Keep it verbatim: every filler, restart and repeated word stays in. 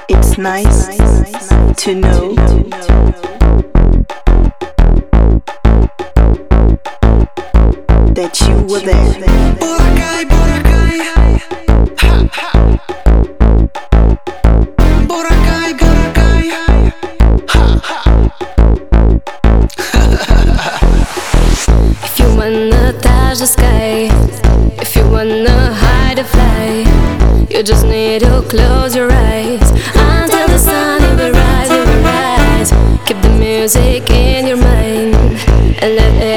It's nice to know that you were there. Boracay, Boracay, ha, ha. Boracay, Boracay, ha, ha. If you wanna touch the sky, if you wanna hide or fly, you just need to close your eyes until the sun will rise, it will rise. Keep the music in your mind and let it